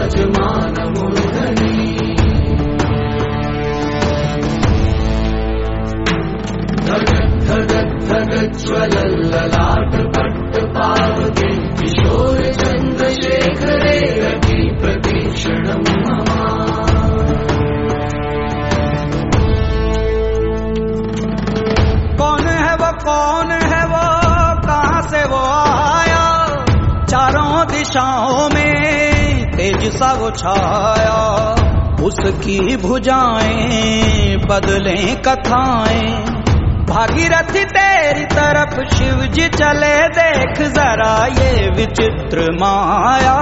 विराजमान मूर्धनि धगत् धगत् धगत् ज्वलल्ललाट पट्ट पावके किशोर चन्द्रशेखरे रति प्रतीक्षणं मम। कौन है वो कहाँ से वो आया, चारों दिशाओं में तेज सा वो छाया। उसकी भुजाएं बदलें कथाएं, भागीरथी तेरी तरफ शिव जी चले, देख जरा ये विचित्र माया।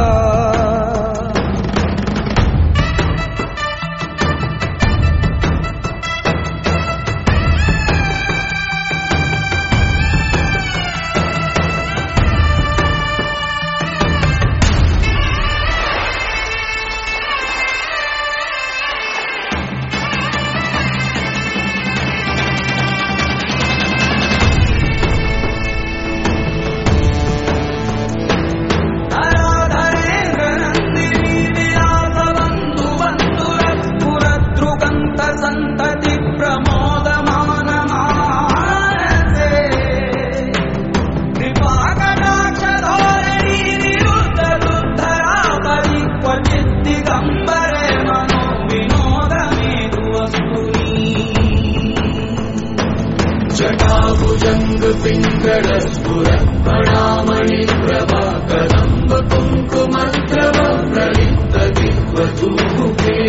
जटाभुजंग पिंगलस्फुरत्फणामणि प्रभा कदम्ब कुङ्कुमद्रव प्रलिप्त दिग्वधूमुखे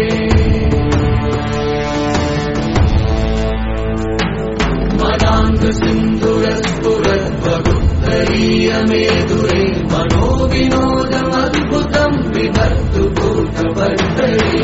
मदान्ध सिन्धुरस्फुरद्वगुप्तरीय मेधुरे मनोविनोदमद्भुतं विधत्तु भूतभर्तरे।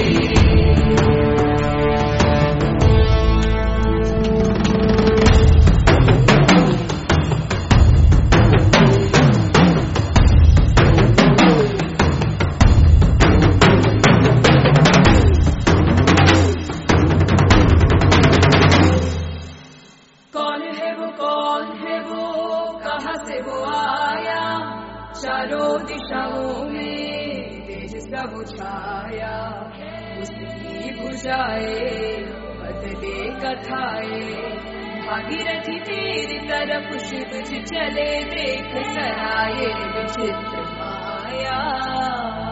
चारों दिशाओं में तेज सा वो छाया। उसकी भुजाएं बदले कथाएं, भागीरथी तेरी तरफ शिव जी चले, देख सराये विचित्र माया।